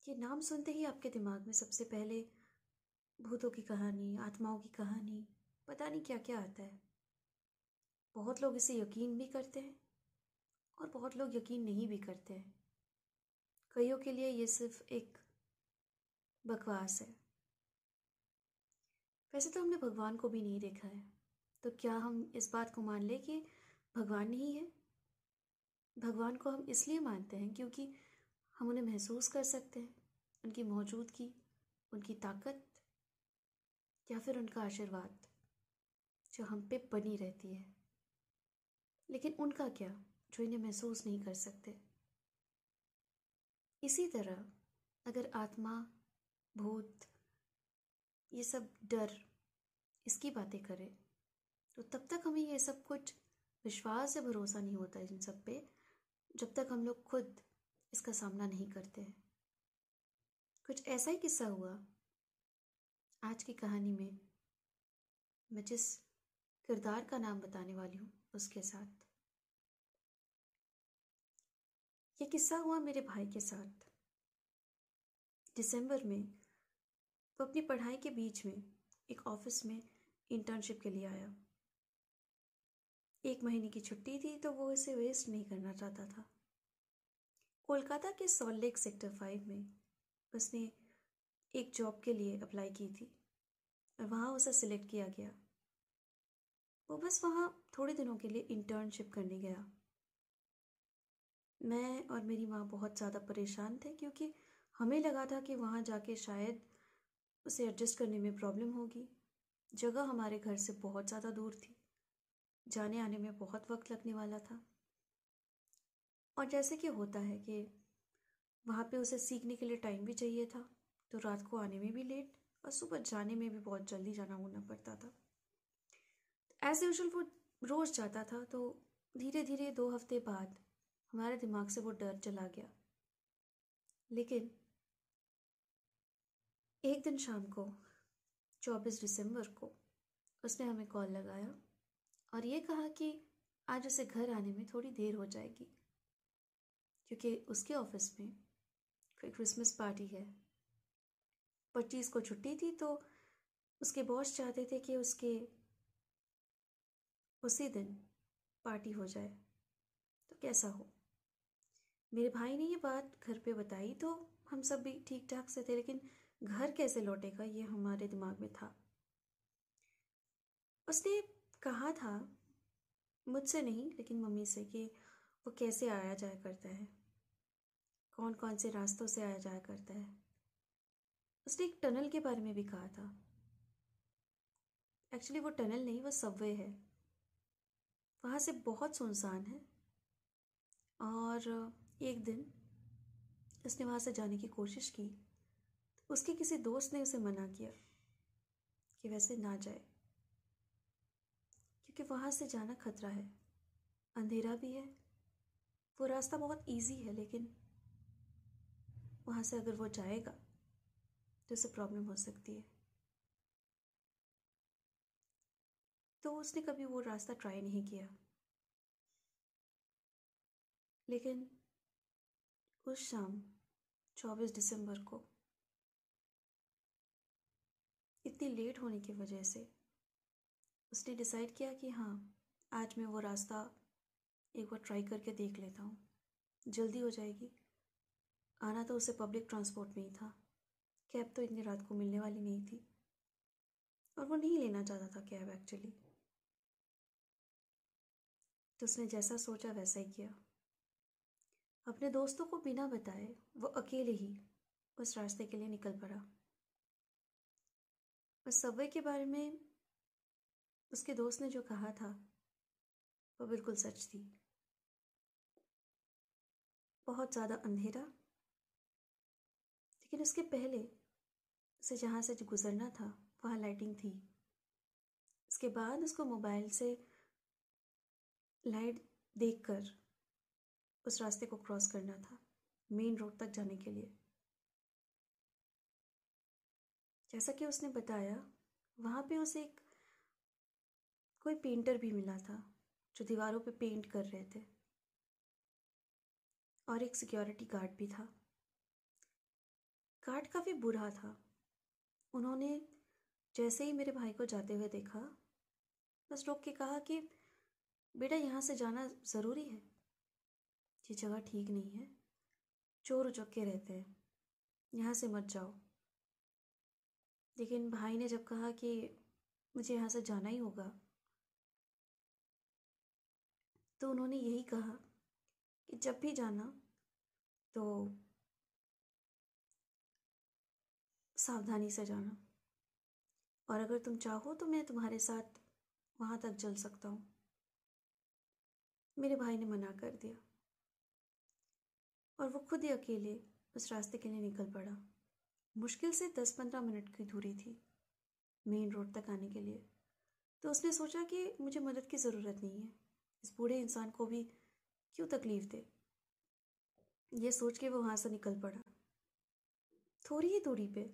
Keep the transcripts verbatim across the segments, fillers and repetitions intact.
ये नाम सुनते ही आपके दिमाग में सबसे पहले भूतों की कहानी, आत्माओं की कहानी, पता नहीं क्या क्या आता है। बहुत लोग इसे यकीन भी करते हैं और बहुत लोग यकीन नहीं भी करते हैं। कईयों के लिए ये सिर्फ एक बकवास है। वैसे तो हमने भगवान को भी नहीं देखा है, तो क्या हम इस बात को मान लें कि भगवान नहीं है? भगवान को हम इसलिए मानते हैं क्योंकि हम उन्हें महसूस कर सकते हैं, उनकी मौजूदगी, उनकी ताकत या फिर उनका आशीर्वाद जो हम पे बनी रहती है। लेकिन उनका क्या जो इन्हें महसूस नहीं कर सकते? इसी तरह अगर आत्मा, भूत, ये सब डर, इसकी बातें करें तो तब तक हमें ये सब कुछ विश्वास या भरोसा नहीं होता इन सब पे, जब तक हम लोग खुद इसका सामना नहीं करते हैं। कुछ ऐसा ही किस्सा हुआ आज की कहानी में, मैं जिस किरदार का नाम बताने वाली हूँ उसके साथ। ये किस्सा हुआ मेरे भाई के साथ। दिसंबर में वो अपनी पढ़ाई के बीच में एक ऑफिस में इंटर्नशिप के लिए आया। एक महीने की छुट्टी थी तो वो इसे वेस्ट नहीं करना चाहता था। कोलकाता के सॉल्ट लेक सेक्टर फाइव में उसने एक जॉब के लिए अप्लाई की थी और वहाँ उसे सिलेक्ट किया गया। वो बस वहाँ थोड़े दिनों के लिए इंटर्नशिप करने गया। मैं और मेरी माँ बहुत ज़्यादा परेशान थे क्योंकि हमें लगा था कि वहाँ जाके शायद उसे एडजस्ट करने में प्रॉब्लम होगी। जगह हमारे घर से बहुत ज़्यादा दूर थी, जाने आने में बहुत वक्त लगने वाला था। और जैसे कि होता है कि वहाँ पे उसे सीखने के लिए टाइम भी चाहिए था, तो रात को आने में भी लेट और सुबह जाने में भी बहुत जल्दी जाना होना पड़ता था। एज यूजल वो रोज़ जाता था, तो धीरे धीरे दो हफ्ते बाद हमारे दिमाग से वो डर चला गया। लेकिन एक दिन शाम को चौबीस दिसंबर को उसने हमें कॉल लगाया और ये कहा कि आज उसे घर आने में थोड़ी देर हो जाएगी क्योंकि उसके ऑफिस में कोई क्रिसमस पार्टी है। पच्चीस को छुट्टी थी तो उसके बॉस चाहते थे कि उसके उसी दिन पार्टी हो जाए, तो कैसा हो। मेरे भाई ने ये बात घर पे बताई तो हम सब भी ठीक ठाक से थे, लेकिन घर कैसे लौटेगा ये हमारे दिमाग में था। उसने कहा था मुझसे नहीं लेकिन मम्मी से कि वो कैसे आया जाया करता है, कौन कौन से रास्तों से आया जाया करता है। उसने एक टनल के बारे में भी कहा था। एक्चुअली वो टनल नहीं, वो सबवे है। वहाँ से बहुत सुनसान है और एक दिन उसने वहाँ से जाने की कोशिश की तो उसके किसी दोस्त ने उसे मना किया कि वैसे ना जाए क्योंकि वहाँ से जाना खतरा है, अंधेरा भी है। वो रास्ता बहुत इजी है लेकिन वहाँ से अगर वो जाएगा तो उसे प्रॉब्लम हो सकती है। तो उसने कभी वो रास्ता ट्राई नहीं किया। लेकिन उस शाम चौबीस दिसंबर को इतनी लेट होने की वजह से उसने डिसाइड किया कि हाँ, आज मैं वो रास्ता एक बार ट्राई करके देख लेता हूँ, जल्दी हो जाएगी। आना तो उसे पब्लिक ट्रांसपोर्ट में ही था, कैब तो इतनी रात को मिलने वाली नहीं थी और वो नहीं लेना चाहता था कैब एक्चुअली। तो उसने जैसा सोचा वैसा ही किया। अपने दोस्तों को बिना बताए वो अकेले ही उस रास्ते के लिए निकल पड़ा। उस सबवे के बारे में उसके दोस्त ने जो कहा था वो बिल्कुल सच थी। बहुत ज़्यादा अंधेरा, लेकिन उसके पहले उसे जहाँ से जो गुजरना था वहाँ लाइटिंग थी। उसके बाद उसको मोबाइल से लाइट देखकर उस रास्ते को क्रॉस करना था मेन रोड तक जाने के लिए। जैसा कि उसने बताया, वहाँ पे उसे एक कोई पेंटर भी मिला था जो दीवारों पे पेंट कर रहे थे और एक सिक्योरिटी गार्ड भी था। गार्ड काफ़ी बुरा था। उन्होंने जैसे ही मेरे भाई को जाते हुए देखा, बस रोक के कहा कि बेटा यहाँ से जाना ज़रूरी है, ये जगह ठीक नहीं है, चोर उचक्के रहते हैं, यहाँ से मत जाओ। लेकिन भाई ने जब कहा कि मुझे यहाँ से जाना ही होगा, तो उन्होंने यही कहा कि जब भी जाना तो सावधानी से जाना, और अगर तुम चाहो तो मैं तुम्हारे साथ वहाँ तक चल सकता हूँ। मेरे भाई ने मना कर दिया और वो खुद ही अकेले उस रास्ते के लिए निकल पड़ा। मुश्किल से दस पंद्रह मिनट की दूरी थी मेन रोड तक आने के लिए। तो उसने सोचा कि मुझे मदद की ज़रूरत नहीं है, इस बूढ़े इंसान को भी क्यों तकलीफ दे। ये सोच के वो वहाँ से निकल पड़ा। थोड़ी ही दूरी पे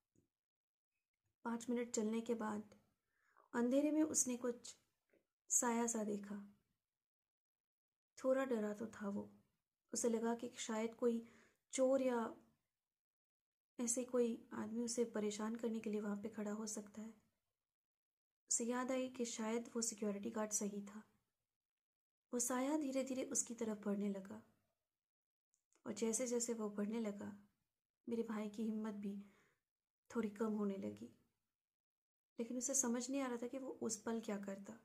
पाँच मिनट चलने के बाद अंधेरे में उसने कुछ साया सा देखा। थोड़ा डरा तो था वो। उसे लगा कि शायद कोई चोर या ऐसे कोई आदमी उसे परेशान करने के लिए वहाँ पे खड़ा हो सकता है। उसे याद आई कि शायद वो सिक्योरिटी गार्ड सही था। वो साया धीरे धीरे उसकी तरफ बढ़ने लगा, और जैसे जैसे वो बढ़ने लगा मेरे भाई की हिम्मत भी थोड़ी कम होने लगी। लेकिन उसे समझ नहीं आ रहा था कि वो उस पल क्या करता।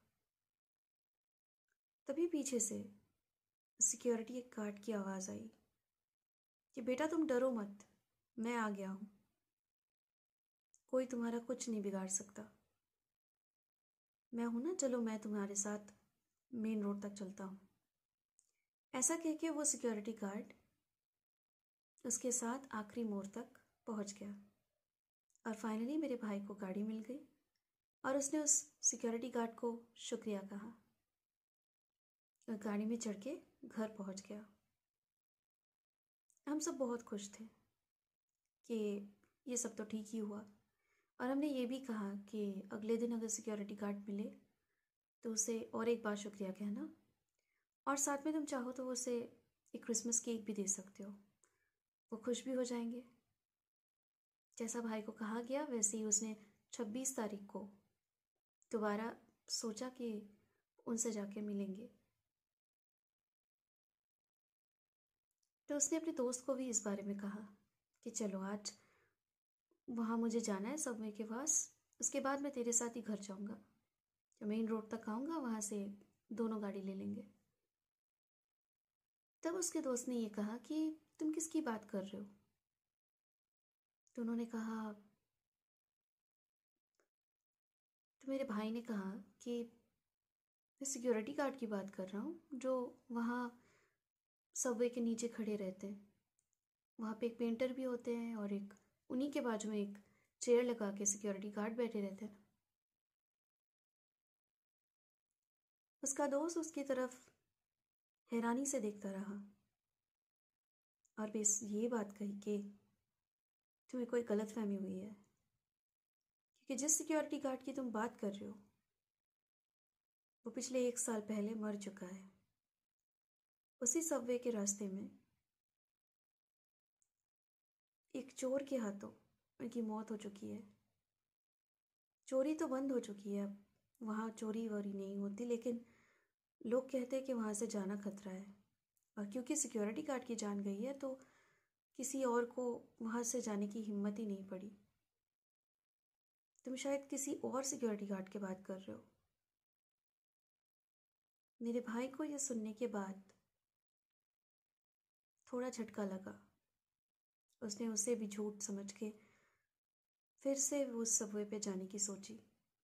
तभी पीछे से सिक्योरिटी गार्ड की आवाज़ आई कि बेटा तुम डरो मत, मैं आ गया हूँ, कोई तुम्हारा कुछ नहीं बिगाड़ सकता, मैं हूं ना, चलो मैं तुम्हारे साथ मेन रोड तक चलता हूँ। ऐसा कह के वो सिक्योरिटी गार्ड उसके साथ आखिरी मोड़ तक पहुंच गया, और फाइनली मेरे भाई को गाड़ी मिल गई और उसने उस सिक्योरिटी गार्ड को शुक्रिया कहा और गाड़ी में चढ़ के घर पहुंच गया। हम सब बहुत खुश थे कि ये सब तो ठीक ही हुआ, और हमने ये भी कहा कि अगले दिन अगर सिक्योरिटी गार्ड मिले तो उसे और एक बार शुक्रिया कहना, और साथ में तुम चाहो तो उसे एक क्रिसमस केक भी दे सकते हो, वो खुश भी हो जाएंगे। जैसा भाई को कहा गया वैसे ही उसने छब्बीस तारीख को दोबारा सोचा कि उनसे जाके मिलेंगे। तो उसने अपने दोस्त को भी इस बारे में कहा कि चलो आज वहाँ मुझे जाना है सबवे के पास, उसके बाद मैं तेरे साथ ही घर जाऊँगा, जब मेन रोड तक आऊँगा वहाँ से दोनों गाड़ी ले लेंगे। तब उसके दोस्त ने ये कहा कि तुम किसकी बात कर रहे हो। तो उन्होंने कहा, तो मेरे भाई ने कहा कि मैं सिक्योरिटी गार्ड की बात कर रहा हूँ जो वहाँ सबवे के नीचे खड़े रहते हैं। वहाँ पे एक पेंटर भी होते हैं और एक उन्हीं के बाजू में एक चेयर लगा के सिक्योरिटी गार्ड बैठे रहते हैं। उसका दोस्त उसकी तरफ हैरानी से देखता रहा और बस ये बात कही कि तुम्हें कोई गलतफहमी हुई है, क्योंकि जिस सिक्योरिटी गार्ड की तुम बात कर रहे हो वो पिछले एक साल पहले मर चुका है। उसी सबवे के रास्ते में एक चोर के हाथों उनकी मौत हो चुकी है। चोरी तो बंद हो चुकी है, अब वहाँ चोरी वोरी नहीं होती, लेकिन लोग कहते हैं कि वहाँ से जाना खतरा है, और क्योंकि सिक्योरिटी गार्ड की जान गई है तो किसी और को वहाँ से जाने की हिम्मत ही नहीं पड़ी। तुम शायद किसी और सिक्योरिटी गार्ड की बात कर रहे हो। मेरे भाई को यह सुनने के बाद थोड़ा झटका लगा। उसने उसे भी झूठ समझ के फिर से उस सबवे पे जाने की सोची,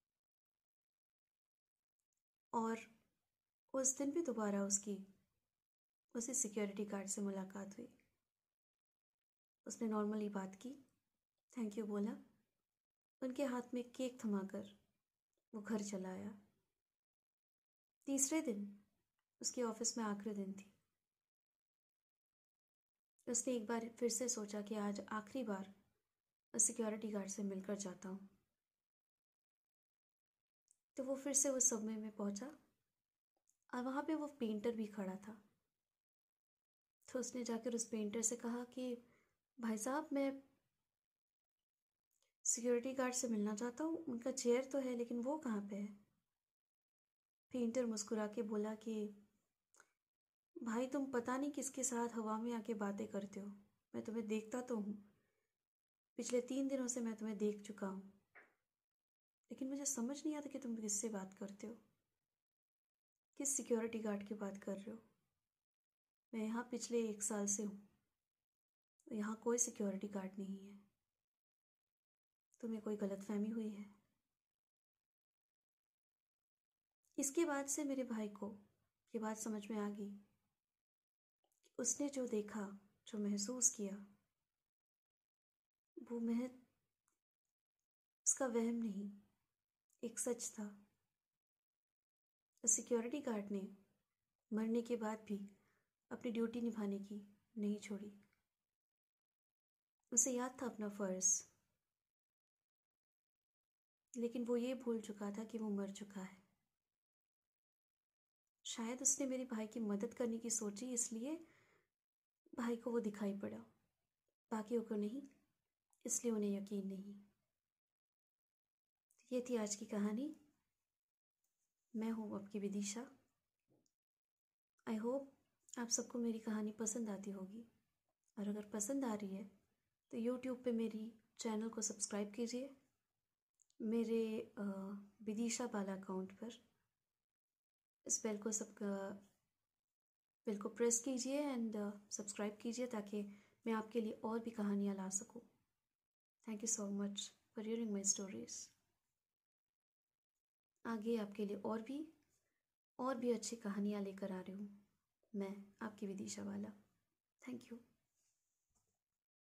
और उस दिन भी दोबारा उसकी उसी सिक्योरिटी गार्ड से मुलाकात हुई। उसने नॉर्मली बात की, थैंक यू बोला, उनके हाथ में केक थमाकर वो घर चला आया। तीसरे दिन उसके ऑफिस में आखिरी दिन थी। उसने एक बार फिर से सोचा कि आज आखिरी बार उस सिक्योरिटी गार्ड से मिलकर जाता हूँ। तो वो फिर से उस सबवे में पहुंचा और वहाँ पे वो पेंटर भी खड़ा था। तो उसने जाकर उस पेंटर से कहा कि भाई साहब, मैं सिक्योरिटी गार्ड से मिलना चाहता हूँ, उनका चेयर तो है लेकिन वो कहाँ पे है? पेंटर मुस्कुरा के बोला कि भाई तुम पता नहीं किसके साथ हवा में आके बातें करते हो, मैं तुम्हें देखता तो हूँ, पिछले तीन दिनों से मैं तुम्हें देख चुका हूँ, लेकिन मुझे समझ नहीं आता कि तुम किससे बात करते हो, किस सिक्योरिटी गार्ड की बात कर रहे हो। मैं यहाँ पिछले एक साल से हूँ, यहाँ कोई सिक्योरिटी गार्ड नहीं है, तुम्हें कोई गलतफहमी हुई है। इसके बाद से मेरे भाई को ये बात समझ में आ गई कि उसने जो देखा, जो महसूस किया, वो महज उसका वहम नहीं, एक सच था। सिक्योरिटी गार्ड ने मरने के बाद भी अपनी ड्यूटी निभाने की नहीं छोड़ी। उसे याद था अपना फर्ज, लेकिन वो ये भूल चुका था कि वो मर चुका है। शायद उसने मेरे भाई की मदद करने की सोची, इसलिए भाई को वो दिखाई पड़ा, बाकियों को नहीं, इसलिए उन्हें यकीन नहीं। ये थी आज की कहानी। मैं हूँ आपकी विदिशा। आई होप आप सबको मेरी कहानी पसंद आती होगी, और अगर पसंद आ रही है तो यूट्यूब पे मेरी चैनल को सब्सक्राइब कीजिए, मेरे विदिशा बाला अकाउंट पर इस बेल को सब बेल को प्रेस कीजिए एंड सब्सक्राइब कीजिए, ताकि मैं आपके लिए और भी कहानियाँ ला सकूँ। Thank you so much for hearing my stories. आगे आपके लिए और भी और भी अच्छी कहानियाँ लेकर आ रही हूँ मैं, आपकी विदिशा बाला। Thank you.